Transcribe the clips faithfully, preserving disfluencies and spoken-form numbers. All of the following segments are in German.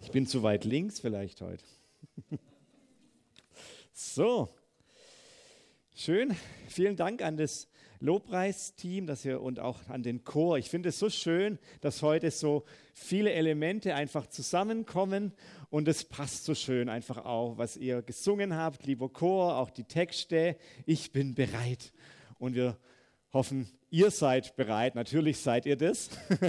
Ich bin zu weit links vielleicht heute. So, schön. Vielen Dank an das Lobpreisteam dass ihr, und auch an den Chor. Ich finde es so schön, dass heute so viele Elemente einfach zusammenkommen und es passt so schön einfach auch, was ihr gesungen habt, lieber Chor, auch die Texte. Ich bin bereit und wir hoffen, ihr seid bereit. Natürlich seid ihr das,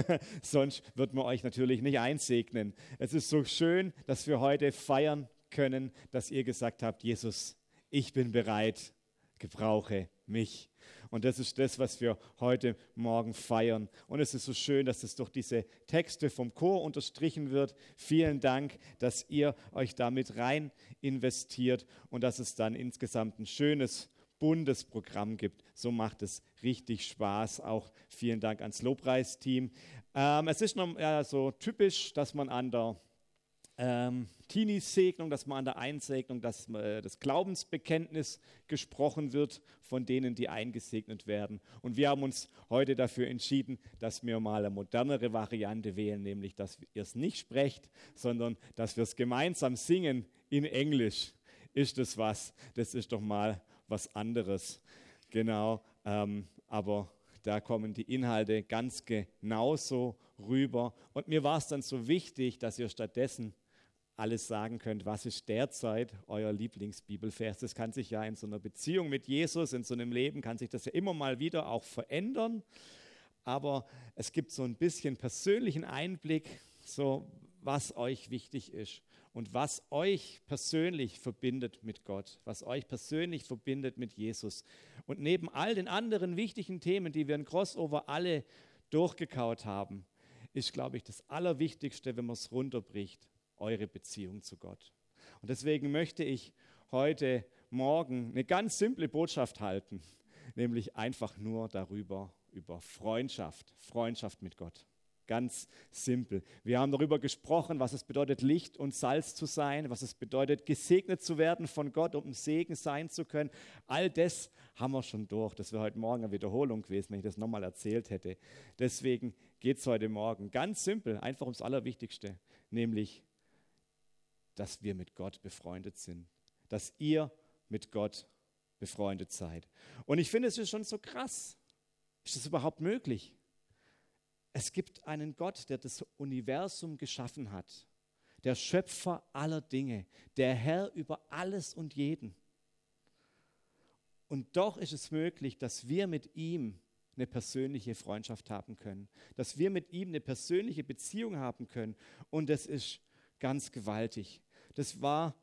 sonst wird man euch natürlich nicht einsegnen. Es ist so schön, dass wir heute feiern können, dass ihr gesagt habt, Jesus, ich bin bereit, gebrauche mich. Und das ist das, was wir heute Morgen feiern. Und es ist so schön, dass es durch diese Texte vom Chor unterstrichen wird. Vielen Dank, dass ihr euch damit rein investiert und dass es dann insgesamt ein schönes, buntes Programm gibt. So macht es richtig Spaß. Auch vielen Dank ans Lobpreisteam. Ähm, es ist noch ja, so typisch, dass man an der Ähm, Teenie-Segnung, dass man an der Einsegnung, dass äh, das Glaubensbekenntnis gesprochen wird von denen, die eingesegnet werden. Und wir haben uns heute dafür entschieden, dass wir mal eine modernere Variante wählen, nämlich, dass ihr es nicht sprecht, sondern dass wir es gemeinsam singen in Englisch. Ist das was? Das ist doch mal was anderes. Genau, ähm, aber da kommen die Inhalte ganz genauso rüber. Und mir war es dann so wichtig, dass ihr stattdessen alles sagen könnt, was ist derzeit euer Lieblingsbibelvers. Das kann sich ja in so einer Beziehung mit Jesus, in so einem Leben, kann sich das ja immer mal wieder auch verändern. Aber es gibt so ein bisschen persönlichen Einblick, so was euch wichtig ist und was euch persönlich verbindet mit Gott, was euch persönlich verbindet mit Jesus. Und neben all den anderen wichtigen Themen, die wir in Crossover alle durchgekaut haben, ist, glaube ich, das Allerwichtigste, wenn man es runterbricht, eure Beziehung zu Gott. Und deswegen möchte ich heute Morgen eine ganz simple Botschaft halten, nämlich einfach nur darüber, über Freundschaft, Freundschaft mit Gott. Ganz simpel. Wir haben darüber gesprochen, was es bedeutet, Licht und Salz zu sein, was es bedeutet, gesegnet zu werden von Gott, um ein Segen sein zu können. All das haben wir schon durch. Das wäre heute Morgen eine Wiederholung gewesen, wenn ich das nochmal erzählt hätte. Deswegen geht es heute Morgen ganz simpel, einfach ums Allerwichtigste, nämlich, dass wir mit Gott befreundet sind, dass ihr mit Gott befreundet seid. Und ich finde, es ist schon so krass. Ist das überhaupt möglich? Es gibt einen Gott, der das Universum geschaffen hat, der Schöpfer aller Dinge, der Herr über alles und jeden. Und doch ist es möglich, dass wir mit ihm eine persönliche Freundschaft haben können, dass wir mit ihm eine persönliche Beziehung haben können. Und das ist ganz gewaltig. Das war,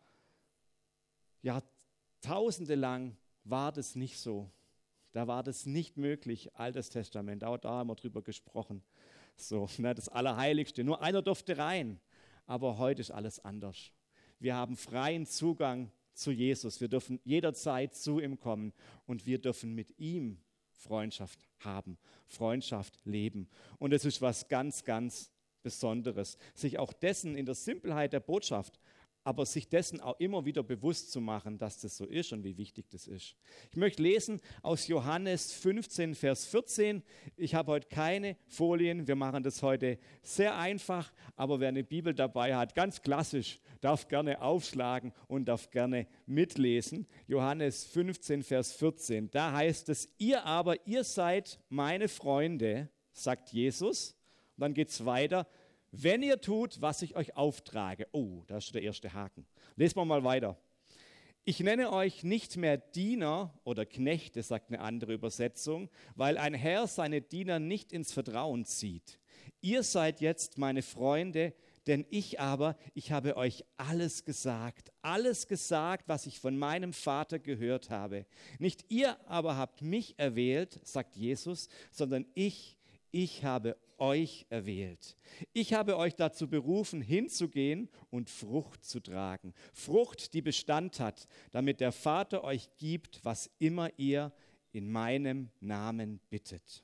Jahrtausende lang war das nicht so. Da war das nicht möglich, Altes Testament, auch da haben wir drüber gesprochen. So, ne, das Allerheiligste, nur einer durfte rein. Aber heute ist alles anders. Wir haben freien Zugang zu Jesus. Wir dürfen jederzeit zu ihm kommen und wir dürfen mit ihm Freundschaft haben, Freundschaft leben. Und es ist was ganz, ganz Besonderes, sich auch dessen in der Simpelheit der Botschaft, aber sich dessen auch immer wieder bewusst zu machen, dass das so ist und wie wichtig das ist. Ich möchte lesen aus Johannes fünfzehn, Vers vierzehn. Ich habe heute keine Folien, wir machen das heute sehr einfach, aber wer eine Bibel dabei hat, ganz klassisch, darf gerne aufschlagen und darf gerne mitlesen. Johannes fünfzehn, Vers vierzehn, da heißt es, ihr aber, ihr seid meine Freunde, sagt Jesus. Und dann geht es weiter, wenn ihr tut, was ich euch auftrage. Oh, da ist der erste Haken. Lesen wir mal weiter. Ich nenne euch nicht mehr Diener oder Knechte, sagt eine andere Übersetzung, weil ein Herr seine Diener nicht ins Vertrauen zieht. Ihr seid jetzt meine Freunde, denn ich aber, ich habe euch alles gesagt, alles gesagt, was ich von meinem Vater gehört habe. Nicht ihr aber habt mich erwählt, sagt Jesus, sondern ich, ich habe euch erwählt. Ich habe euch dazu berufen, hinzugehen und Frucht zu tragen. Frucht, die Bestand hat, damit der Vater euch gibt, was immer ihr in meinem Namen bittet.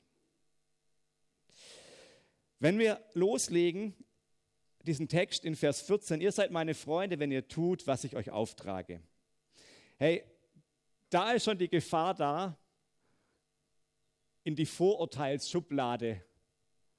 Wenn wir loslegen, diesen Text in Vers vierzehn, ihr seid meine Freunde, wenn ihr tut, was ich euch auftrage. Hey, da ist schon die Gefahr da, in die Vorurteilsschublade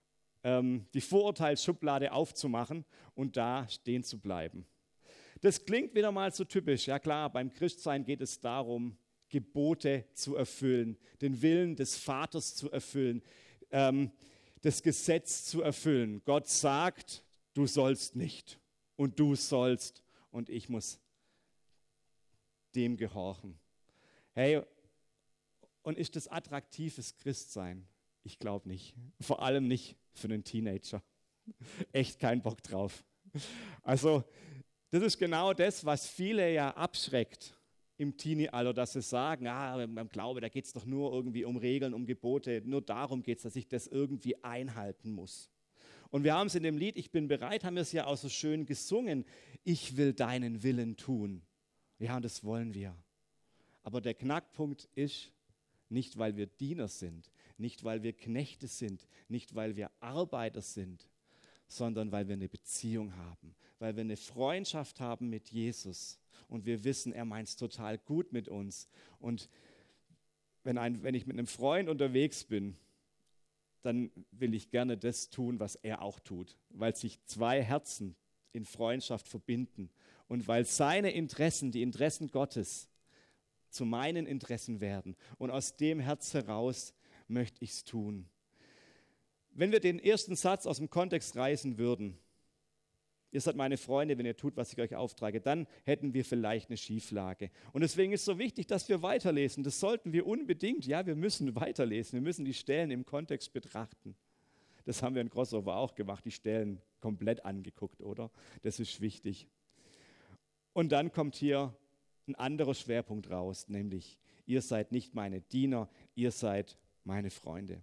ähm, die Vorurteilsschublade aufzumachen und da stehen zu bleiben. Das klingt wieder mal so typisch. Ja klar, beim Christsein geht es darum, Gebote zu erfüllen, den Willen des Vaters zu erfüllen, ähm, das Gesetz zu erfüllen. Gott sagt, du sollst nicht und du sollst und ich muss dem gehorchen. Hey, und ist das attraktives Christsein? Ich glaube nicht. Vor allem nicht für einen Teenager. Echt keinen Bock drauf. Also das ist genau das, was viele ja abschreckt im Teenie-Alter, dass sie sagen, ah, beim Glaube, da geht es doch nur irgendwie um Regeln, um Gebote, nur darum geht es, dass ich das irgendwie einhalten muss. Und wir haben es in dem Lied, ich bin bereit, haben wir es ja auch so schön gesungen, ich will deinen Willen tun. Ja, und das wollen wir. Aber der Knackpunkt ist, nicht weil wir Diener sind, nicht weil wir Knechte sind, nicht weil wir Arbeiter sind, sondern weil wir eine Beziehung haben, weil wir eine Freundschaft haben mit Jesus und wir wissen, er meint es total gut mit uns. Und wenn, ein, wenn ich mit einem Freund unterwegs bin, dann will ich gerne das tun, was er auch tut, weil sich zwei Herzen in Freundschaft verbinden und weil seine Interessen, die Interessen Gottes, zu meinen Interessen werden. Und aus dem Herz heraus möchte ich es tun. Wenn wir den ersten Satz aus dem Kontext reißen würden, ihr seid meine Freunde, wenn ihr tut, was ich euch auftrage, dann hätten wir vielleicht eine Schieflage. Und deswegen ist es so wichtig, dass wir weiterlesen. Das sollten wir unbedingt. Ja, wir müssen weiterlesen. Wir müssen die Stellen im Kontext betrachten. Das haben wir in Crossover auch gemacht, die Stellen komplett angeguckt, oder? Das ist wichtig. Und dann kommt hier ein anderer Schwerpunkt raus, nämlich ihr seid nicht meine Diener, ihr seid meine Freunde.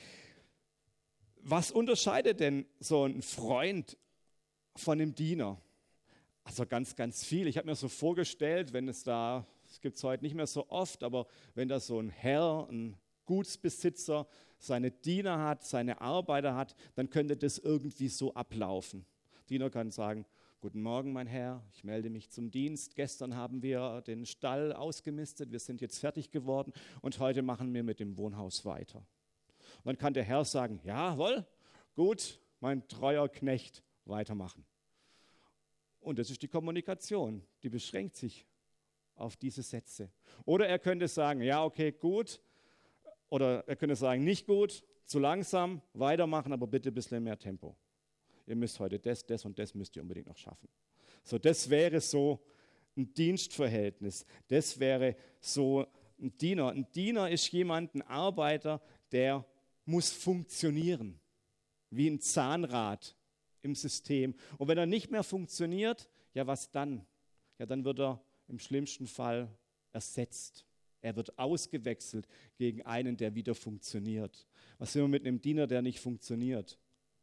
Was unterscheidet denn so ein Freund von einem Diener? Also ganz, ganz viel. Ich habe mir so vorgestellt, wenn es da, es gibt es heute nicht mehr so oft, aber wenn da so ein Herr, ein Gutsbesitzer seine Diener hat, seine Arbeiter hat, dann könnte das irgendwie so ablaufen. Diener kann sagen, guten Morgen, mein Herr, ich melde mich zum Dienst. Gestern haben wir den Stall ausgemistet, wir sind jetzt fertig geworden und heute machen wir mit dem Wohnhaus weiter. Und dann kann der Herr sagen, jawohl, gut, mein treuer Knecht, weitermachen. Und das ist die Kommunikation, die beschränkt sich auf diese Sätze. Oder er könnte sagen, ja, okay, gut. Oder er könnte sagen, nicht gut, zu langsam, weitermachen, aber bitte ein bisschen mehr Tempo. Ihr müsst heute das, das und das müsst ihr unbedingt noch schaffen. So, das wäre so ein Dienstverhältnis. Das wäre so ein Diener. Ein Diener ist jemand, ein Arbeiter, der muss funktionieren, wie ein Zahnrad im System. Und wenn er nicht mehr funktioniert, ja, was dann? Ja, dann wird er im schlimmsten Fall ersetzt. Er wird ausgewechselt gegen einen, der wieder funktioniert. Was sind wir mit einem Diener, der nicht funktioniert?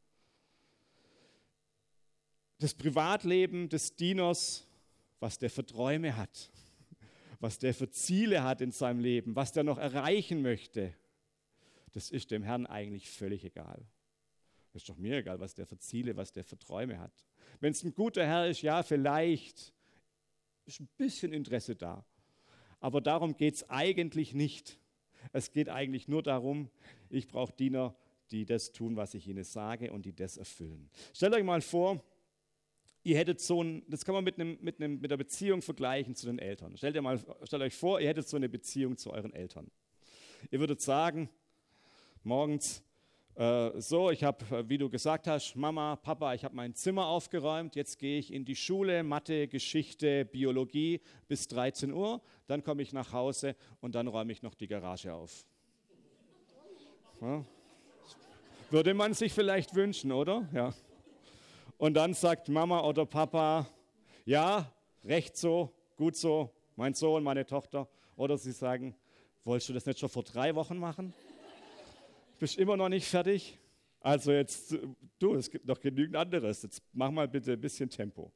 Das Privatleben des Dieners, was der für Träume hat, was der für Ziele hat in seinem Leben, was der noch erreichen möchte, das ist dem Herrn eigentlich völlig egal. Das ist doch mir egal, was der für Ziele, was der für Träume hat. Wenn es ein guter Herr ist, ja, vielleicht ist ein bisschen Interesse da. Aber darum geht es eigentlich nicht. Es geht eigentlich nur darum, ich brauche Diener, die das tun, was ich ihnen sage und die das erfüllen. Stellt euch mal vor, ihr hättet so ein, das kann man mit, einem, mit, einem, mit der Beziehung vergleichen zu den Eltern. Stellt, ihr mal, stellt euch vor, ihr hättet so eine Beziehung zu euren Eltern. Ihr würdet sagen, morgens, äh, so, ich habe, wie du gesagt hast, Mama, Papa, ich habe mein Zimmer aufgeräumt, jetzt gehe ich in die Schule, Mathe, Geschichte, Biologie bis dreizehn Uhr, dann komme ich nach Hause und dann räume ich noch die Garage auf. Ja. Würde man sich vielleicht wünschen, oder? Ja. Und dann sagt Mama oder Papa, ja, recht so, gut so, mein Sohn, meine Tochter. Oder sie sagen, wolltest du das nicht schon vor drei Wochen machen? Bist immer noch nicht fertig? Also jetzt, du, es gibt noch genügend anderes. Jetzt mach mal bitte ein bisschen Tempo.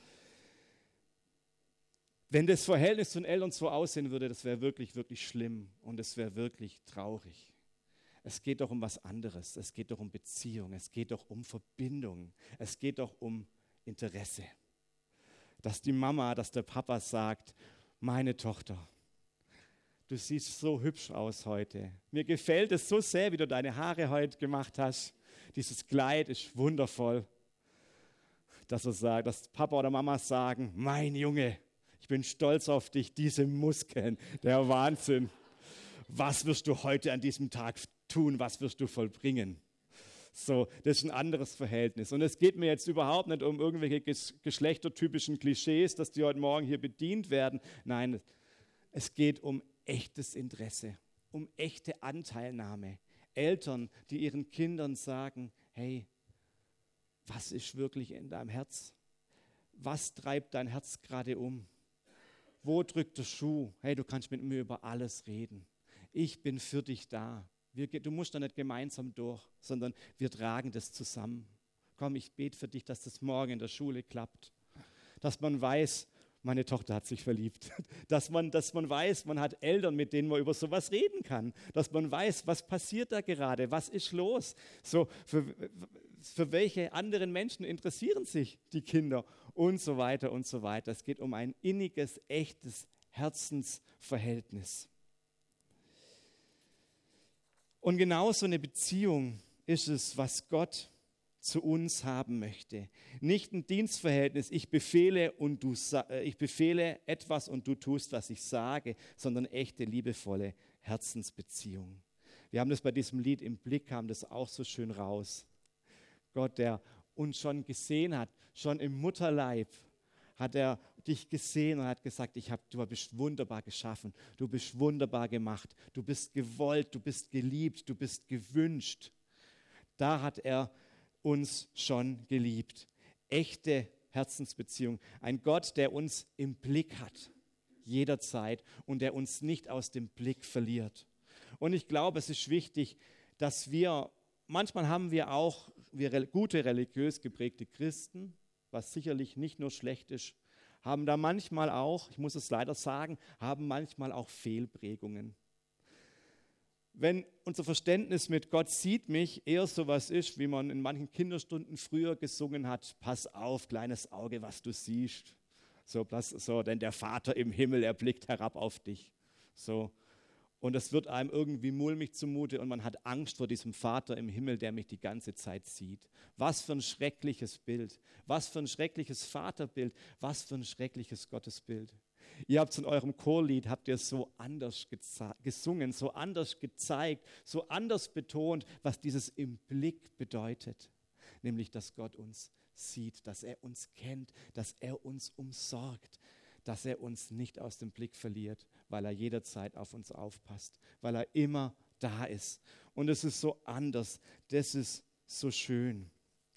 Wenn das Verhältnis zu den Eltern so aussehen würde, das wäre wirklich, wirklich schlimm und es wäre wirklich traurig. Es geht doch um was anderes. Es geht doch um Beziehung. Es geht doch um Verbindung. Es geht doch um Interesse. Dass die Mama, dass der Papa sagt, meine Tochter, du siehst so hübsch aus heute. Mir gefällt es so sehr, wie du deine Haare heute gemacht hast. dieses Kleid ist wundervoll. Dass er sagt, dass Papa oder Mama sagen, mein Junge, ich bin stolz auf dich, diese Muskeln, der Wahnsinn. Was wirst du heute an diesem Tag tun, was wirst du vollbringen? So, das ist ein anderes Verhältnis. Und es geht mir jetzt überhaupt nicht um irgendwelche ges- geschlechtertypischen Klischees, dass die heute Morgen hier bedient werden. Nein, es geht um echtes Interesse, um echte Anteilnahme. Eltern, die ihren Kindern sagen, hey, was ist wirklich in deinem Herz? Was treibt dein Herz gerade um? Wo drückt der Schuh? Hey, du kannst mit mir über alles reden. Ich bin für dich da. Wir, du musst da nicht gemeinsam durch, sondern wir tragen das zusammen. Komm, ich bete für dich, dass das morgen in der Schule klappt. Dass man weiß, meine Tochter hat sich verliebt. Dass man, dass man weiß, man hat Eltern, mit denen man über sowas reden kann. Dass man weiß, was passiert da gerade, was ist los. So, für, für welche anderen Menschen interessieren sich die Kinder und so weiter und so weiter. Es geht um ein inniges, echtes Herzensverhältnis. Und genau so eine Beziehung ist es, was Gott zu uns haben möchte. Nicht ein Dienstverhältnis, ich befehle, und du, ich befehle etwas und du tust, was ich sage, sondern echte, liebevolle Herzensbeziehung. Wir haben das bei diesem Lied im Blick, kam das auch so schön raus. Gott, der uns schon gesehen hat, schon im Mutterleib, hat er dich gesehen und hat gesagt, ich hab, du bist wunderbar geschaffen, du bist wunderbar gemacht, du bist gewollt, du bist geliebt, du bist gewünscht. Da hat er uns schon geliebt. Echte Herzensbeziehung. Ein Gott, der uns im Blick hat, jederzeit, und der uns nicht aus dem Blick verliert. Und ich glaube, es ist wichtig, dass wir, manchmal haben wir auch, wir gute religiös geprägte Christen, was sicherlich nicht nur schlecht ist, haben da manchmal auch, ich muss es leider sagen, haben manchmal auch Fehlprägungen. Wenn unser Verständnis mit Gott sieht mich eher so was ist, wie man in manchen Kinderstunden früher gesungen hat, pass auf, kleines Auge, was du siehst. So, so, denn der Vater im Himmel, er blickt herab auf dich. So. Und es wird einem irgendwie mulmig zumute und man hat Angst vor diesem Vater im Himmel, der mich die ganze Zeit sieht. Was für ein schreckliches Bild, was für ein schreckliches Vaterbild, was für ein schreckliches Gottesbild. Ihr habt es in eurem Chorlied, habt ihr so anders gesungen, so anders gezeigt, so anders betont, was dieses im Blick bedeutet. Nämlich, dass Gott uns sieht, dass er uns kennt, dass er uns umsorgt, dass er uns nicht aus dem Blick verliert, weil er jederzeit auf uns aufpasst, weil er immer da ist. Und es ist so anders, das ist so schön.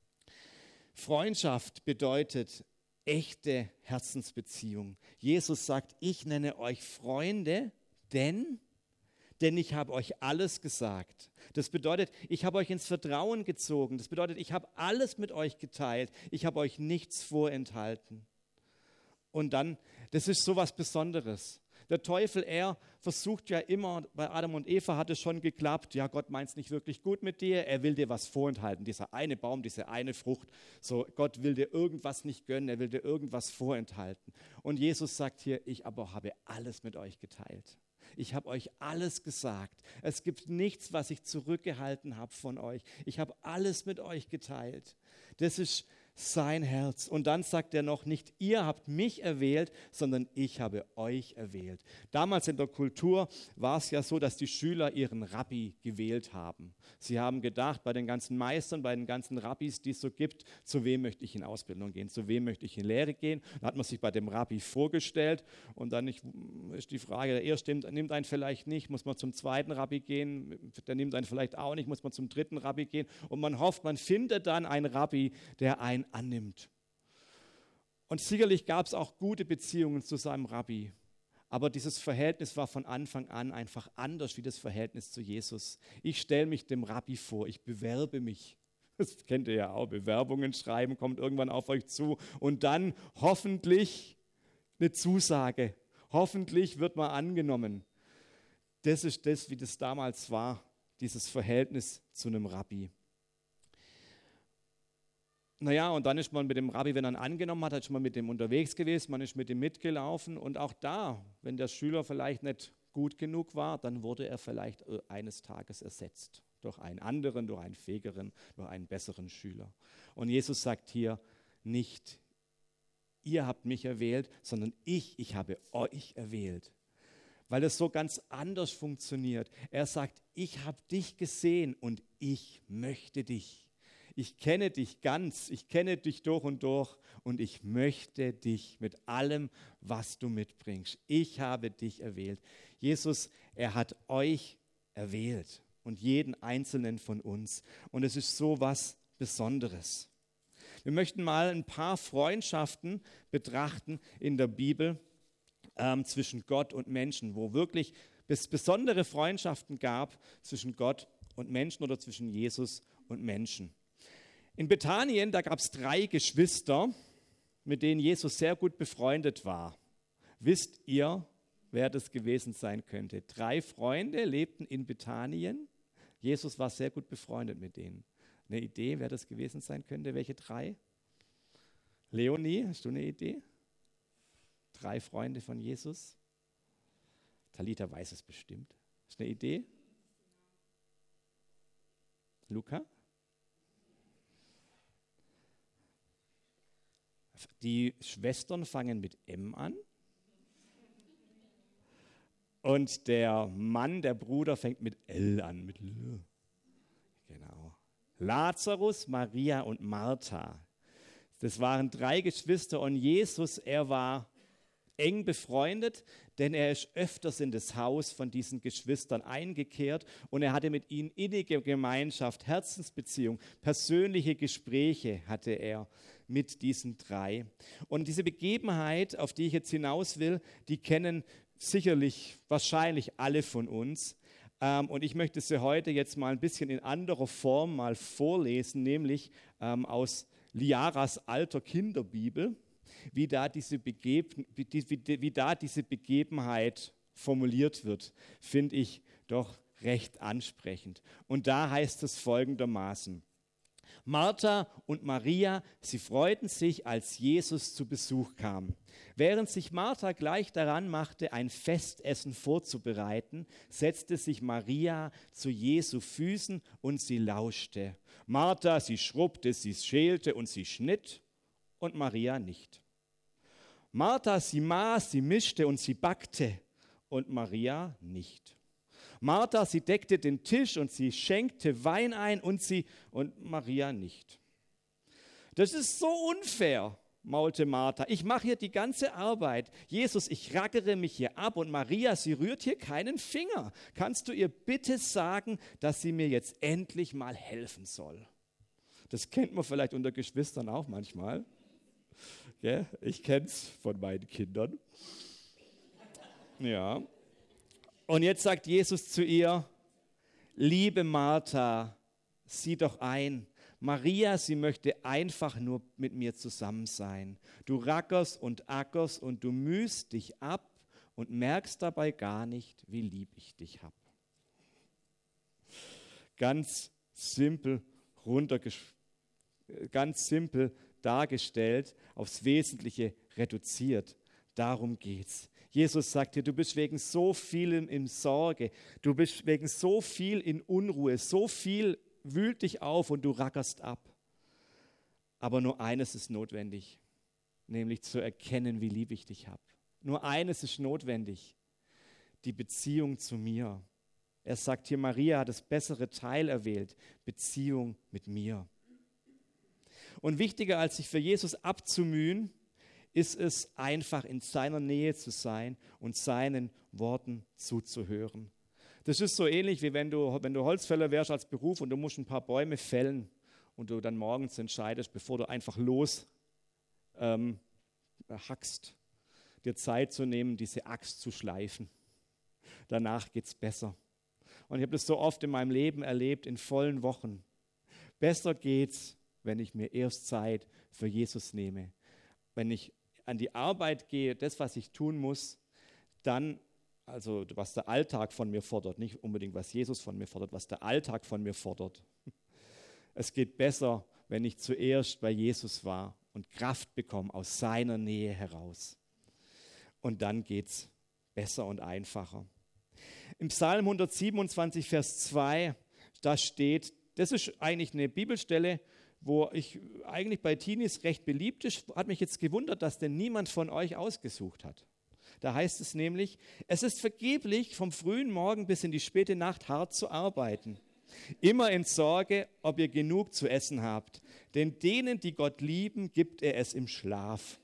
Freundschaft bedeutet echte Herzensbeziehung. Jesus sagt, ich nenne euch Freunde, denn, denn ich habe euch alles gesagt. Das bedeutet, ich habe euch ins Vertrauen gezogen. Das bedeutet, ich habe alles mit euch geteilt. Ich habe euch nichts vorenthalten. Und dann, das ist so was Besonderes. Der Teufel, er versucht ja immer, bei Adam und Eva hat es schon geklappt, ja, Gott meint es nicht wirklich gut mit dir, er will dir was vorenthalten, dieser eine Baum, diese eine Frucht, so, Gott will dir irgendwas nicht gönnen, er will dir irgendwas vorenthalten. Und Jesus sagt hier, ich aber habe alles mit euch geteilt. Ich habe euch alles gesagt. Es gibt nichts, was ich zurückgehalten habe von euch. Ich habe alles mit euch geteilt. Das ist sein Herz. Und dann sagt er noch, nicht ihr habt mich erwählt, sondern ich habe euch erwählt. Damals in der Kultur war es ja so, dass die Schüler ihren Rabbi gewählt haben. Sie haben gedacht, bei den ganzen Meistern, bei den ganzen Rabbis, die es so gibt, zu wem möchte ich in Ausbildung gehen, zu wem möchte ich in Lehre gehen. Da hat man sich bei dem Rabbi vorgestellt und dann ist die Frage, der erste nimmt einen vielleicht nicht, muss man zum zweiten Rabbi gehen, der nimmt einen vielleicht auch nicht, muss man zum dritten Rabbi gehen und man hofft, man findet dann einen Rabbi, der einen annimmt. Und sicherlich gab es auch gute Beziehungen zu seinem Rabbi. Aber dieses Verhältnis war von Anfang an einfach anders wie das Verhältnis zu Jesus. Ich stelle mich dem Rabbi vor, ich bewerbe mich. Das kennt ihr ja auch, Bewerbungen schreiben, kommt irgendwann auf euch zu. Und dann hoffentlich eine Zusage. Hoffentlich wird man angenommen. Das ist das, wie das damals war, dieses Verhältnis zu einem Rabbi. Naja, und dann ist man mit dem Rabbi, wenn er ihn angenommen hat, ist man mit dem unterwegs gewesen, man ist mit ihm mitgelaufen und auch da, wenn der Schüler vielleicht nicht gut genug war, dann wurde er vielleicht eines Tages ersetzt. durch einen anderen, durch einen fähigeren, durch einen besseren Schüler. Und Jesus sagt hier nicht, ihr habt mich erwählt, sondern ich, ich habe euch erwählt. Weil es so ganz anders funktioniert. Er sagt, ich habe dich gesehen und ich möchte dich. Ich kenne dich ganz, ich kenne dich durch und durch und ich möchte dich mit allem, was du mitbringst. Ich habe dich erwählt. Jesus, er hat euch erwählt und jeden einzelnen von uns. Und es ist so was Besonderes. Wir möchten mal ein paar Freundschaften betrachten in der Bibel ähm, zwischen Gott und Menschen, wo wirklich es besondere Freundschaften gab zwischen Gott und Menschen oder zwischen Jesus und Menschen. In Bethanien, da gab es drei Geschwister, mit denen Jesus sehr gut befreundet war. Wisst ihr, wer das gewesen sein könnte? Drei Freunde lebten in Bethanien. Jesus war sehr gut befreundet mit denen. Eine Idee, wer das gewesen sein könnte? Welche drei? Leonie, hast du eine Idee? Drei Freunde von Jesus? Talita weiß es bestimmt. Hast du eine Idee? Luca? Die Schwestern fangen mit M an. Und der Mann, der Bruder, fängt mit L an. Mit L. Genau. Lazarus, Maria und Martha. Das waren drei Geschwister und Jesus, er war eng befreundet, denn er ist öfters in das Haus von diesen Geschwistern eingekehrt und er hatte mit ihnen innige Gemeinschaft, Herzensbeziehung, persönliche Gespräche hatte er mit diesen drei. Und diese Begebenheit, auf die ich jetzt hinaus will, die kennen sicherlich, wahrscheinlich alle von uns. Ähm, und ich möchte sie heute jetzt mal ein bisschen in anderer Form mal vorlesen, nämlich ähm, aus Liaras alter Kinderbibel, wie da diese, Begeben, wie, wie, wie da diese Begebenheit formuliert wird, finde ich doch recht ansprechend. Und da heißt es folgendermaßen: Martha und Maria, sie freuten sich, als Jesus zu Besuch kam. Während sich Martha gleich daran machte, ein Festessen vorzubereiten, setzte sich Maria zu Jesu Füßen und sie lauschte. Martha, sie schrubbte, sie schälte und sie schnitt und Maria nicht. Martha, sie maß, sie mischte und sie backte und Maria nicht. Martha, sie deckte den Tisch und sie schenkte Wein ein und sie und Maria nicht. Das ist so unfair, maulte Martha. Ich mache hier die ganze Arbeit. Jesus, ich rackere mich hier ab und Maria, sie rührt hier keinen Finger. Kannst du ihr bitte sagen, dass sie mir jetzt endlich mal helfen soll? Das kennt man vielleicht unter Geschwistern auch manchmal. Ja, ich kenne es von meinen Kindern. Ja. Und jetzt sagt Jesus zu ihr: Liebe Martha, sieh doch ein, Maria, sie möchte einfach nur mit mir zusammen sein. Du rackerst und ackerst und du mühst dich ab und merkst dabei gar nicht, wie lieb ich dich habe. Ganz simpel runtergesch- ganz simpel dargestellt, aufs Wesentliche reduziert. Darum geht's. Jesus sagt dir, du bist wegen so vielem in Sorge, du bist wegen so viel in Unruhe, so viel wühlt dich auf und du rackerst ab. Aber nur eines ist notwendig, nämlich zu erkennen, wie lieb ich dich habe. Nur eines ist notwendig, die Beziehung zu mir. Er sagt hier, Maria hat das bessere Teil erwählt, Beziehung mit mir. Und wichtiger als sich für Jesus abzumühen, ist es einfach in seiner Nähe zu sein und seinen Worten zuzuhören. Das ist so ähnlich, wie wenn du, wenn du Holzfäller wärst als Beruf und du musst ein paar Bäume fällen und du dann morgens entscheidest, bevor du einfach los ähm, hackst, dir Zeit zu nehmen, diese Axt zu schleifen. Danach geht es besser. Und ich habe das so oft in meinem Leben erlebt, in vollen Wochen. Besser geht's, wenn ich mir erst Zeit für Jesus nehme. Wenn ich an die Arbeit gehe, das, was ich tun muss, dann, also was der Alltag von mir fordert, nicht unbedingt, was Jesus von mir fordert, was der Alltag von mir fordert. Es geht besser, wenn ich zuerst bei Jesus war und Kraft bekomme aus seiner Nähe heraus. Und dann geht es besser und einfacher. Im Psalm hundertsiebenundzwanzig, Vers zwei da steht, das ist eigentlich eine Bibelstelle, wo ich eigentlich bei Teenies recht beliebt ist. Hat mich jetzt gewundert, dass denn niemand von euch ausgesucht hat. Da heißt es nämlich, es ist vergeblich, vom frühen Morgen bis in die späte Nacht hart zu arbeiten. Immer in Sorge, ob ihr genug zu essen habt. Denn denen, die Gott lieben, gibt er es im Schlaf.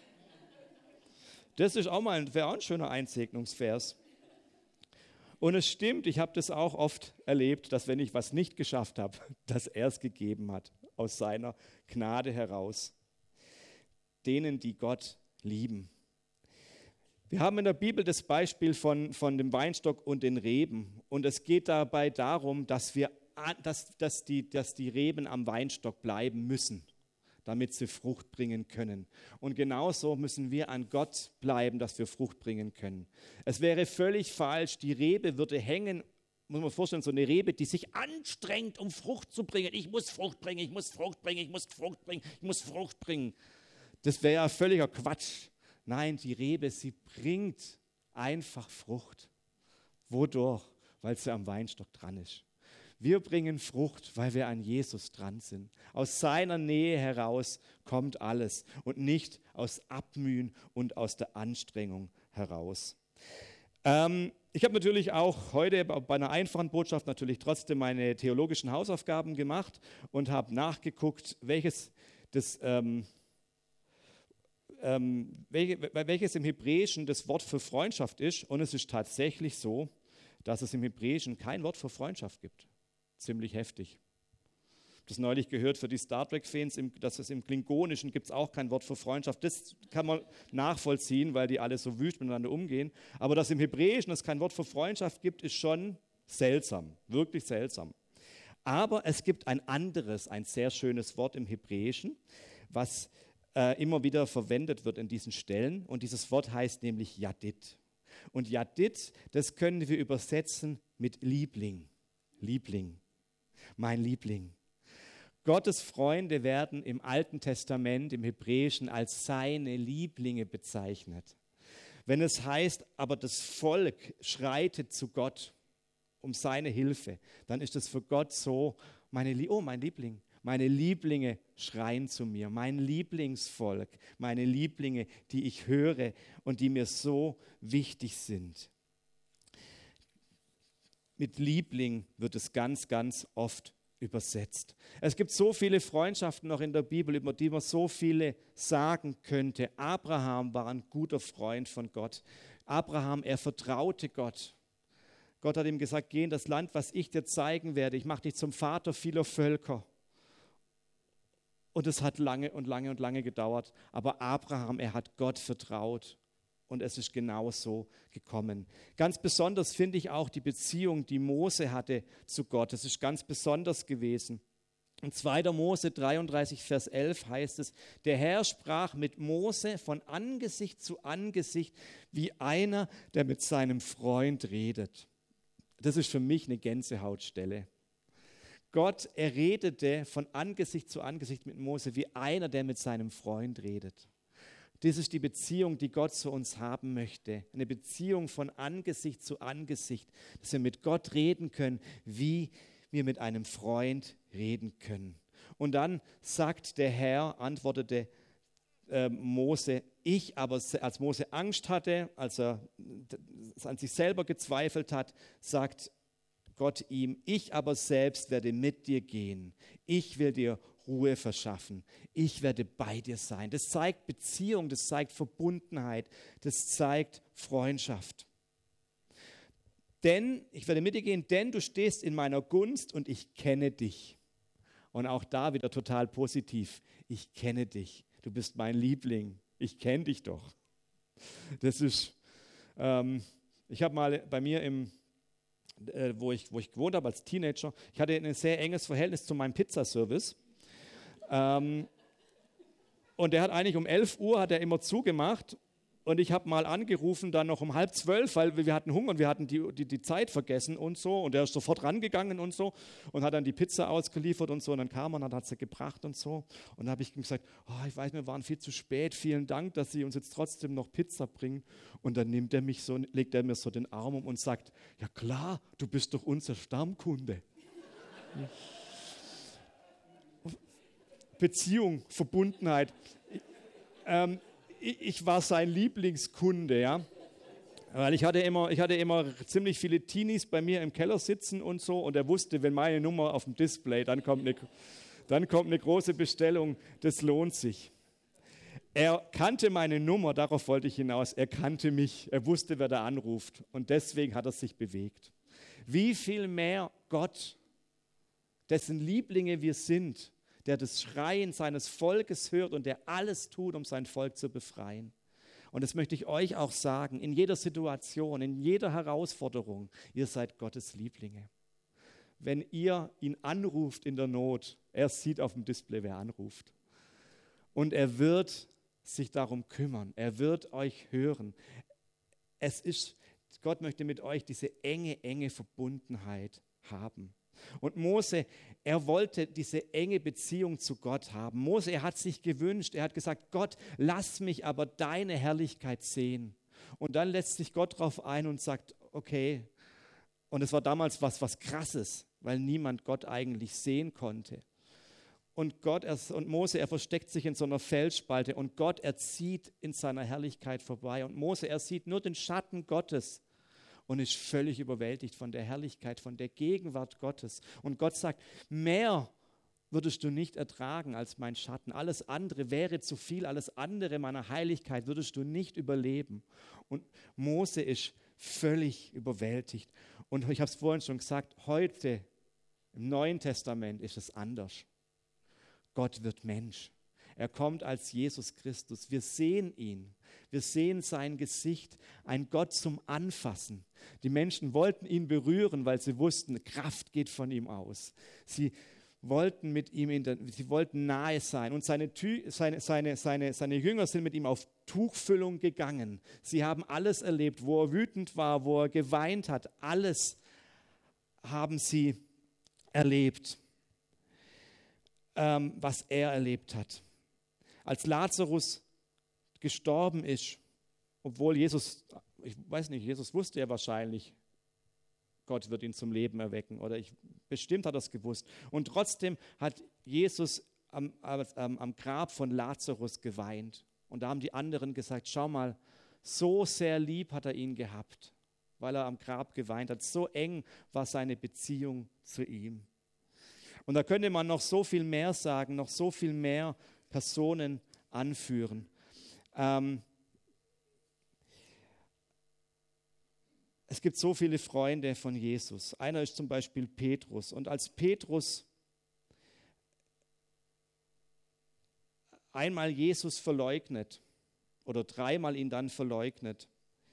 Das ist auch mal ein, wäre auch ein schöner Einsegnungsvers. Und es stimmt, ich habe das auch oft erlebt, dass wenn ich was nicht geschafft habe, dass er es gegeben hat, aus seiner Gnade heraus. Denen, die Gott lieben. Wir haben in der Bibel das Beispiel von, von dem Weinstock und den Reben. Und es geht dabei darum, dass, wir, dass, dass, die, dass die Reben am Weinstock bleiben müssen, damit sie Frucht bringen können. Und genauso müssen wir an Gott bleiben, dass wir Frucht bringen können. Es wäre völlig falsch, die Rebe würde hängen, muss man sich vorstellen, so eine Rebe, die sich anstrengt, um Frucht zu bringen. Ich muss Frucht bringen, ich muss Frucht bringen, ich muss Frucht bringen, ich muss Frucht bringen. Das wäre ja völliger Quatsch. Nein, die Rebe, sie bringt einfach Frucht. Wodurch? Weil sie am Weinstock dran ist. Wir bringen Frucht, weil wir an Jesus dran sind. Aus seiner Nähe heraus kommt alles und nicht aus Abmühen und aus der Anstrengung heraus. Ähm, ich habe natürlich auch heute bei einer einfachen Botschaft natürlich trotzdem meine theologischen Hausaufgaben gemacht und habe nachgeguckt, welches, das, ähm, ähm, welche, welches im Hebräischen das Wort für Freundschaft ist. Und es ist tatsächlich so, dass es im Hebräischen kein Wort für Freundschaft gibt. Ziemlich heftig. Ich habe das neulich gehört für die Star Trek-Fans, dass es im Klingonischen gibt es auch kein Wort für Freundschaft. Das kann man nachvollziehen, weil die alle so wüst miteinander umgehen. Aber dass im Hebräischen es kein Wort für Freundschaft gibt, ist schon seltsam, wirklich seltsam. Aber es gibt ein anderes, ein sehr schönes Wort im Hebräischen, was äh, immer wieder verwendet wird in diesen Stellen. Und dieses Wort heißt nämlich Yadid. Und Yadid, das können wir übersetzen mit Liebling. Liebling. Mein Liebling. Gottes Freunde werden im Alten Testament, im Hebräischen, als seine Lieblinge bezeichnet. Wenn es heißt, aber das Volk schreitet zu Gott um seine Hilfe, dann ist es für Gott so, meine, oh, mein Liebling, meine Lieblinge schreien zu mir, mein Lieblingsvolk, meine Lieblinge, die ich höre und die mir so wichtig sind. Mit Liebling wird es ganz, ganz oft übersetzt. Es gibt so viele Freundschaften noch in der Bibel, über die man so viele sagen könnte. Abraham war ein guter Freund von Gott. Abraham, er vertraute Gott. Gott hat ihm gesagt, geh in das Land, was ich dir zeigen werde. Ich mache dich zum Vater vieler Völker. Und es hat lange und lange und lange gedauert. Aber Abraham, er hat Gott vertraut. Und es ist genau so gekommen. Ganz besonders finde ich auch die Beziehung, die Mose hatte zu Gott. Das ist ganz besonders gewesen. In zweiter Mose dreiunddreißig, Vers elf heißt es, der Herr sprach mit Mose von Angesicht zu Angesicht, wie einer, der mit seinem Freund redet. Das ist für mich eine Gänsehautstelle. Gott, er redete von Angesicht zu Angesicht mit Mose, wie einer, der mit seinem Freund redet. Das ist die Beziehung, die Gott zu uns haben möchte. Eine Beziehung von Angesicht zu Angesicht, dass wir mit Gott reden können, wie wir mit einem Freund reden können. Und dann sagt der Herr, antwortete äh, Mose, ich aber, als Mose Angst hatte, als er an sich selber gezweifelt hat, sagt Gott ihm, ich aber selbst werde mit dir gehen. Ich will dir Ruhe verschaffen. Ich werde bei dir sein. Das zeigt Beziehung, das zeigt Verbundenheit, das zeigt Freundschaft. Denn, ich werde mit dir gehen, denn du stehst in meiner Gunst und ich kenne dich. Und auch da wieder total positiv. Ich kenne dich. Du bist mein Liebling. Ich kenne dich doch. Das ist, ähm, ich habe mal bei mir im äh, wo ich, wo ich gewohnt habe als Teenager, ich hatte ein sehr enges Verhältnis zu meinem Pizzaservice. Ähm, und der hat eigentlich um elf Uhr hat er immer zugemacht und ich habe mal angerufen, dann noch um halb zwölf, weil wir hatten Hunger und wir hatten die, die, die Zeit vergessen und so und der ist sofort rangegangen und so und hat dann die Pizza ausgeliefert und so und dann kam er und hat sie gebracht und so und dann habe ich ihm gesagt, oh, ich weiß, wir waren viel zu spät, vielen Dank, dass Sie uns jetzt trotzdem noch Pizza bringen und dann nimmt er mich so, legt er mir so den Arm um und sagt, ja klar, du bist doch unser Stammkunde. Beziehung, Verbundenheit. Ich, ähm, ich, ich war sein Lieblingskunde, ja. Weil ich hatte, immer, ich hatte immer ziemlich viele Teenies bei mir im Keller sitzen und so und er wusste, wenn meine Nummer auf dem Display, dann kommt eine, dann kommt eine große Bestellung, das lohnt sich. Er kannte meine Nummer, darauf wollte ich hinaus, er kannte mich, er wusste, wer da anruft und deswegen hat er sich bewegt. Wie viel mehr Gott, dessen Lieblinge wir sind, der das Schreien seines Volkes hört und der alles tut, um sein Volk zu befreien. Und das möchte ich euch auch sagen, in jeder Situation, in jeder Herausforderung, ihr seid Gottes Lieblinge. Wenn ihr ihn anruft in der Not, er sieht auf dem Display, wer anruft. Und er wird sich darum kümmern, er wird euch hören. Es ist, Gott möchte mit euch diese enge, enge Verbundenheit haben. Und Mose, er wollte diese enge Beziehung zu Gott haben. Mose, er hat sich gewünscht, er hat gesagt, Gott, lass mich aber deine Herrlichkeit sehen. Und dann lässt sich Gott darauf ein und sagt, okay. Und es war damals was, was Krasses, weil niemand Gott eigentlich sehen konnte. Und, Gott, er, und Mose, er versteckt sich in so einer Felsspalte und Gott, er zieht in seiner Herrlichkeit vorbei. Und Mose, er sieht nur den Schatten Gottes. Und ist völlig überwältigt von der Herrlichkeit, von der Gegenwart Gottes. Und Gott sagt, mehr würdest du nicht ertragen als mein Schatten. Alles andere wäre zu viel, alles andere meiner Heiligkeit würdest du nicht überleben. Und Mose ist völlig überwältigt. Und ich habe es vorhin schon gesagt, heute im Neuen Testament ist es anders. Gott wird Mensch. Er kommt als Jesus Christus. Wir sehen ihn. Wir sehen sein Gesicht, ein Gott zum Anfassen. Die Menschen wollten ihn berühren, weil sie wussten, Kraft geht von ihm aus. Sie wollten mit ihm, in der, sie wollten nahe sein. Und seine, seine, seine, seine, seine Jünger sind mit ihm auf Tuchfüllung gegangen. Sie haben alles erlebt, wo er wütend war, wo er geweint hat. Alles haben sie erlebt, ähm, was er erlebt hat. Als Lazarus gestorben ist, obwohl Jesus, ich weiß nicht, Jesus wusste ja wahrscheinlich, Gott wird ihn zum Leben erwecken oder ich, bestimmt hat er es gewusst. Und trotzdem hat Jesus am, am, am Grab von Lazarus geweint. Und da haben die anderen gesagt, schau mal, so sehr lieb hat er ihn gehabt, weil er am Grab geweint hat. So eng war seine Beziehung zu ihm. Und da könnte man noch so viel mehr sagen, noch so viel mehr Personen anführen. Ähm, es gibt so viele Freunde von Jesus. Einer ist zum Beispiel Petrus. Und als Petrus einmal Jesus verleugnet oder dreimal ihn dann verleugnet,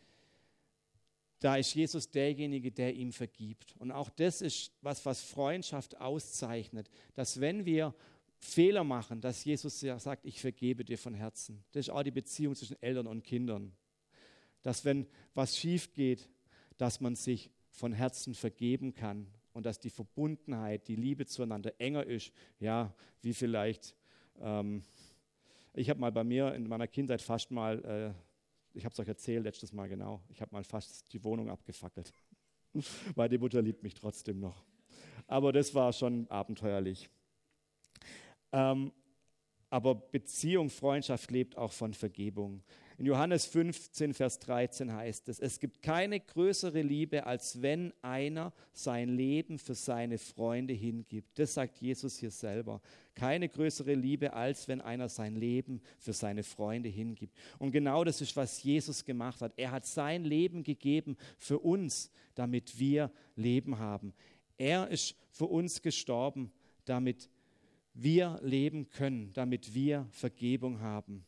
da ist Jesus derjenige, der ihm vergibt. Und auch das ist was, was Freundschaft auszeichnet, dass wenn wir Fehler machen, dass Jesus ja sagt, ich vergebe dir von Herzen. Das ist auch die Beziehung zwischen Eltern und Kindern. Dass wenn was schief geht, dass man sich von Herzen vergeben kann und dass die Verbundenheit, die Liebe zueinander enger ist, ja, wie vielleicht, ähm, ich habe mal bei mir in meiner Kindheit fast mal, äh, ich habe es euch erzählt letztes Mal genau, ich habe mal fast die Wohnung abgefackelt, weil die Mutter liebt mich trotzdem noch. Aber das war schon abenteuerlich. Ähm, aber Beziehung, Freundschaft lebt auch von Vergebung. In Johannes fünfzehn, Vers dreizehn heißt es, es gibt keine größere Liebe, als wenn einer sein Leben für seine Freunde hingibt. Das sagt Jesus hier selber. Keine größere Liebe, als wenn einer sein Leben für seine Freunde hingibt. Und genau das ist, was Jesus gemacht hat. Er hat sein Leben gegeben für uns, damit wir Leben haben. Er ist für uns gestorben, damit wir leben können, damit wir Vergebung haben.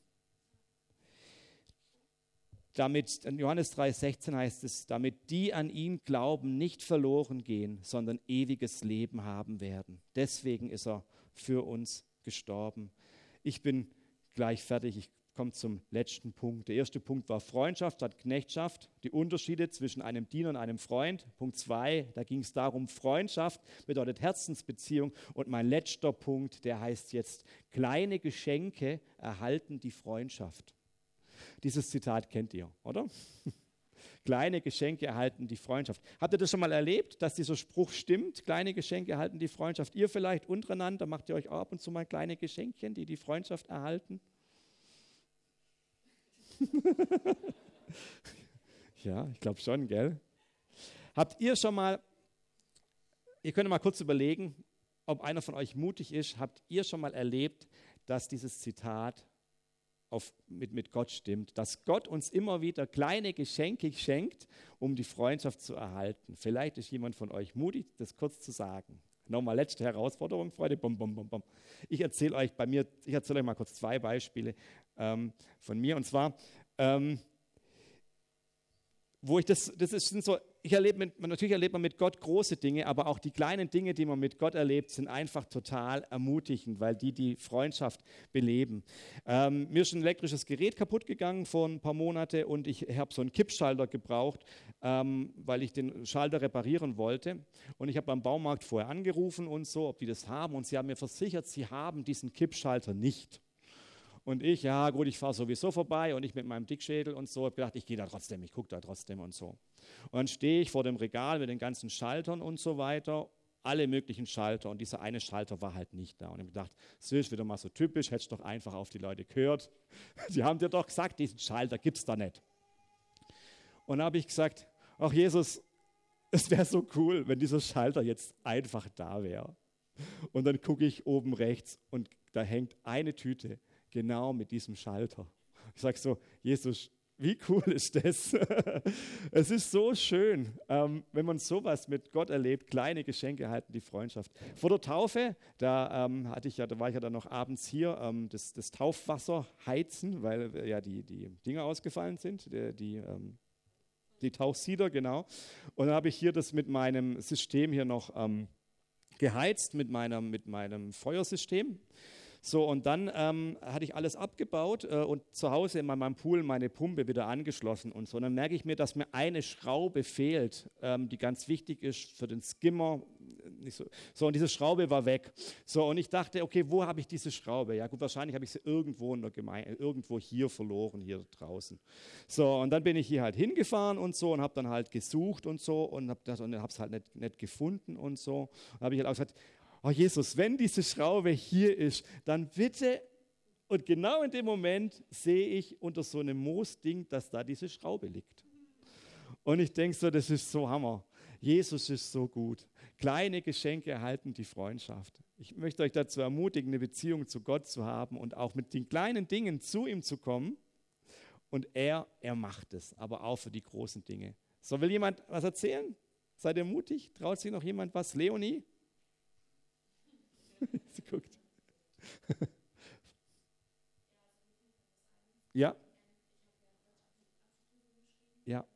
Damit, in Johannes drei sechzehn heißt es, damit die an ihn glauben, nicht verloren gehen, sondern ewiges Leben haben werden. Deswegen ist er für uns gestorben. Ich bin gleich fertig, ich komme zum letzten Punkt. Der erste Punkt war Freundschaft statt Knechtschaft, die Unterschiede zwischen einem Diener und einem Freund. Punkt zwei, da ging es darum, Freundschaft bedeutet Herzensbeziehung. Und mein letzter Punkt, der heißt jetzt, kleine Geschenke erhalten die Freundschaft. Dieses Zitat kennt ihr, oder? Kleine Geschenke erhalten die Freundschaft. Habt ihr das schon mal erlebt, dass dieser Spruch stimmt? Kleine Geschenke erhalten die Freundschaft. Ihr vielleicht untereinander, macht ihr euch auch ab und zu mal kleine Geschenkchen, die die Freundschaft erhalten? Ja, ich glaube schon, gell? Habt ihr schon mal, ihr könnt mal kurz überlegen, ob einer von euch mutig ist, habt ihr schon mal erlebt, dass dieses Zitat auf, mit, mit Gott stimmt, dass Gott uns immer wieder kleine Geschenke schenkt, um die Freundschaft zu erhalten? Vielleicht ist jemand von euch mutig, das kurz zu sagen. Nochmal letzte Herausforderung, Freunde. Bom, bom, bom, bom. Ich erzähle euch bei mir, ich erzähle euch mal kurz zwei Beispiele ähm, von mir. Und zwar, ähm, wo ich das, das ist, sind so, ich erlebe mit, natürlich erlebt man mit Gott große Dinge, aber auch die kleinen Dinge, die man mit Gott erlebt, sind einfach total ermutigend, weil die die Freundschaft beleben. Ähm, mir ist ein elektrisches Gerät kaputt gegangen vor ein paar Monaten und ich habe so einen Kippschalter gebraucht, ähm, weil ich den Schalter reparieren wollte. Und ich habe beim Baumarkt vorher angerufen und so, ob die das haben. Und sie haben mir versichert, sie haben diesen Kippschalter nicht. Und ich, ja gut, ich fahre sowieso vorbei und ich mit meinem Dickschädel und so, habe gedacht, ich gehe da trotzdem, ich gucke da trotzdem und so. Und dann stehe ich vor dem Regal mit den ganzen Schaltern und so weiter, alle möglichen Schalter, und dieser eine Schalter war halt nicht da. Und ich habe gedacht, das ist wieder mal so typisch, hättest du doch einfach auf die Leute gehört. Die haben dir doch gesagt, diesen Schalter gibt es da nicht. Und dann habe ich gesagt, ach Jesus, es wäre so cool, wenn dieser Schalter jetzt einfach da wäre. Und dann gucke ich oben rechts und da hängt eine Tüte, genau mit diesem Schalter. Ich sage so, Jesus, wie cool ist das? Es ist so schön, ähm, wenn man sowas mit Gott erlebt, kleine Geschenke halten die Freundschaft. Vor der Taufe, da, ähm, hatte ich ja, da war ich ja dann noch abends hier, ähm, das, das Taufwasser heizen, weil äh, ja die, die Dinger ausgefallen sind, die, die, ähm, die Tauchsieder, genau. Und dann habe ich hier das mit meinem System hier noch ähm, geheizt, mit meinem, mit meinem Feuersystem. So, und dann ähm, hatte ich alles abgebaut äh, und zu Hause in meinem Pool meine Pumpe wieder angeschlossen und so. Und dann merke ich mir, dass mir eine Schraube fehlt, ähm, die ganz wichtig ist für den Skimmer. Nicht so. so, und diese Schraube war weg. So, und ich dachte, okay, wo habe ich diese Schraube? Ja gut, wahrscheinlich habe ich sie irgendwo in der Gemeinde, irgendwo hier verloren, hier draußen. So, und dann bin ich hier halt hingefahren und so und habe dann halt gesucht und so und habe es halt nicht, nicht gefunden und so. Und habe ich halt auch gesagt, oh Jesus, wenn diese Schraube hier ist, dann bitte, und genau in dem Moment sehe ich unter so einem Moosding, dass da diese Schraube liegt. Und ich denke so, das ist so Hammer. Jesus ist so gut. Kleine Geschenke erhalten die Freundschaft. Ich möchte euch dazu ermutigen, eine Beziehung zu Gott zu haben und auch mit den kleinen Dingen zu ihm zu kommen. Und er, er macht es, aber auch für die großen Dinge. So, will jemand was erzählen? Seid ihr mutig? Traut sich noch jemand was? Leonie? Sie guckt. Ja. Ja.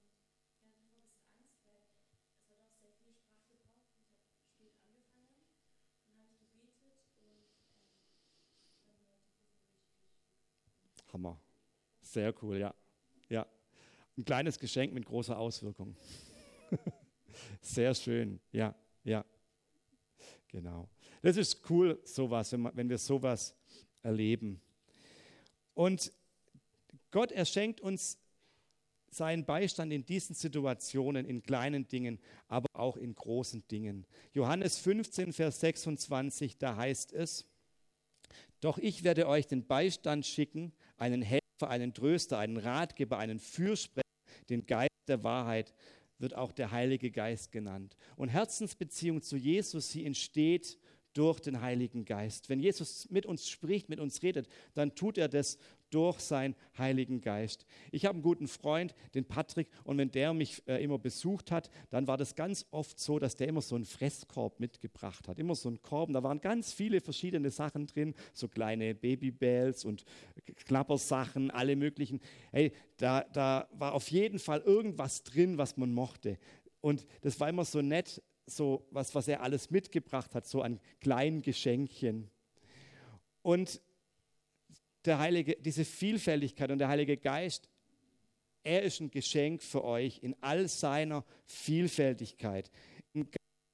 Hammer. Sehr cool, ja. Ja. Ein kleines Geschenk mit großer Auswirkung. Sehr schön, ja, ja. Genau. Das ist cool, sowas, wenn, man, wenn wir sowas erleben. Und Gott, er schenkt uns seinen Beistand in diesen Situationen, in kleinen Dingen, aber auch in großen Dingen. Johannes fünfzehn, Vers sechsundzwanzig, da heißt es, doch ich werde euch den Beistand schicken, einen Helfer, einen Tröster, einen Ratgeber, einen Fürsprecher, den Geist der Wahrheit, wird auch der Heilige Geist genannt. Und Herzensbeziehung zu Jesus, sie entsteht durch den Heiligen Geist. Wenn Jesus mit uns spricht, mit uns redet, dann tut er das durch seinen Heiligen Geist. Ich habe einen guten Freund, den Patrick, und wenn der mich äh, immer besucht hat, dann war das ganz oft so, dass der immer so einen Fresskorb mitgebracht hat. Immer so einen Korb, da waren ganz viele verschiedene Sachen drin, so kleine Babybells und Klappersachen, alle möglichen. Hey, da, da war auf jeden Fall irgendwas drin, was man mochte. Und das war immer so nett, so was, was er alles mitgebracht hat, so an kleinen Geschenkchen. Und der Heilige, diese Vielfältigkeit und der Heilige Geist, er ist ein Geschenk für euch in all seiner Vielfältigkeit.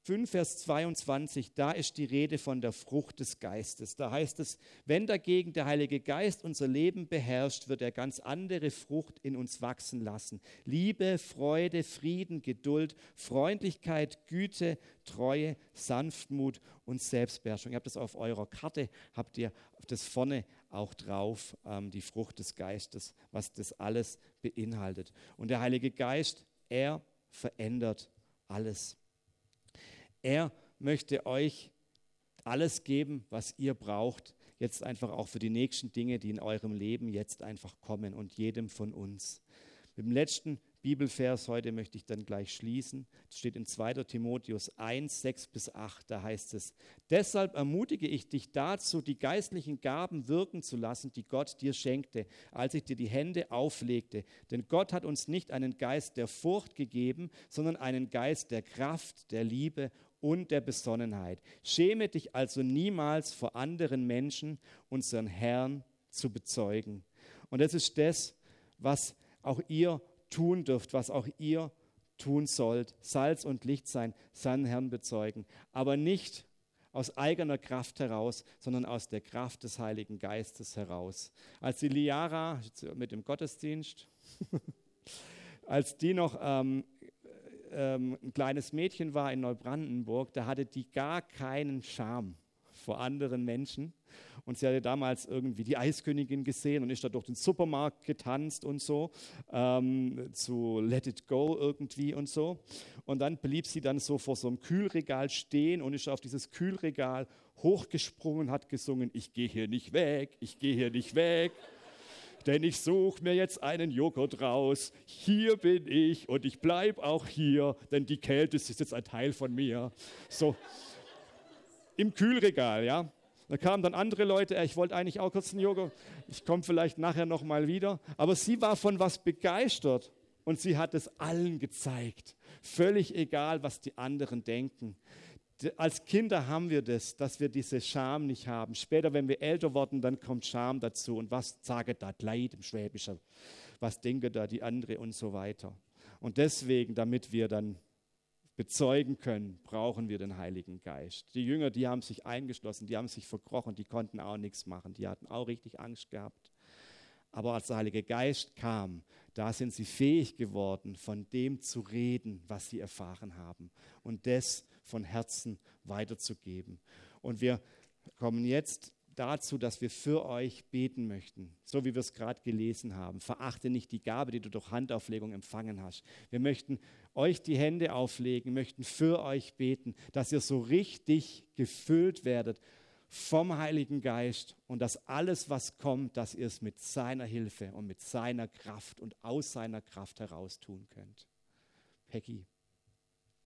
fünf, Vers zweiundzwanzig, da ist die Rede von der Frucht des Geistes. Da heißt es, wenn dagegen der Heilige Geist unser Leben beherrscht, wird er ganz andere Frucht in uns wachsen lassen. Liebe, Freude, Frieden, Geduld, Freundlichkeit, Güte, Treue, Sanftmut und Selbstbeherrschung. Ihr habt das auf eurer Karte, habt ihr das vorne auch drauf, ähm, die Frucht des Geistes, was das alles beinhaltet. Und der Heilige Geist, er verändert alles. Er möchte euch alles geben, was ihr braucht, jetzt einfach auch für die nächsten Dinge, die in eurem Leben jetzt einfach kommen und jedem von uns. Mit dem letzten Bibelvers heute möchte ich dann gleich schließen. Das steht in zweiter Timotheus eins, sechs bis acht, da heißt es, deshalb ermutige ich dich dazu, die geistlichen Gaben wirken zu lassen, die Gott dir schenkte, als ich dir die Hände auflegte. Denn Gott hat uns nicht einen Geist der Furcht gegeben, sondern einen Geist der Kraft, der Liebe und der Besonnenheit. Schäme dich also niemals vor anderen Menschen, unseren Herrn zu bezeugen. Und das ist das, was auch ihr tun dürft, was auch ihr tun sollt. Salz und Licht sein, seinen Herrn bezeugen. Aber nicht aus eigener Kraft heraus, sondern aus der Kraft des Heiligen Geistes heraus. Als die Liara mit dem Gottesdienst, als die noch ähm, ähm, ein kleines Mädchen war in Neubrandenburg, da hatte die gar keinen Scham vor anderen Menschen. Und sie hatte damals irgendwie die Eiskönigin gesehen und ist da durch den Supermarkt getanzt und so, ähm, zu Let It Go irgendwie und so. Und dann blieb sie dann so vor so einem Kühlregal stehen und ist auf dieses Kühlregal hochgesprungen und hat gesungen, ich gehe hier nicht weg, ich gehe hier nicht weg, denn ich suche mir jetzt einen Joghurt raus. Hier bin ich und ich bleibe auch hier, denn die Kälte ist jetzt ein Teil von mir. So, im Kühlregal, ja. Da kamen dann andere Leute, ich wollte eigentlich auch kurz einen Joghurt, ich komme vielleicht nachher nochmal wieder. Aber sie war von was begeistert und sie hat es allen gezeigt. Völlig egal, was die anderen denken. Als Kinder haben wir das, dass wir diese Scham nicht haben. Später, wenn wir älter werden, dann kommt Scham dazu. Und was sage da Leid im Schwäbischen? Was denke da die andere und so weiter. Und deswegen, damit wir dann bezeugen können, brauchen wir den Heiligen Geist. Die Jünger, die haben sich eingeschlossen, die haben sich verkrochen, die konnten auch nichts machen, die hatten auch richtig Angst gehabt. Aber als der Heilige Geist kam, da sind sie fähig geworden, von dem zu reden, was sie erfahren haben und das von Herzen weiterzugeben. Und wir kommen jetzt dazu, dass wir für euch beten möchten, so wie wir es gerade gelesen haben. Verachte nicht die Gabe, die du durch Handauflegung empfangen hast. Wir möchten euch die Hände auflegen, möchten für euch beten, dass ihr so richtig gefüllt werdet vom Heiligen Geist und dass alles, was kommt, dass ihr es mit seiner Hilfe und mit seiner Kraft und aus seiner Kraft heraus tun könnt. Peggy.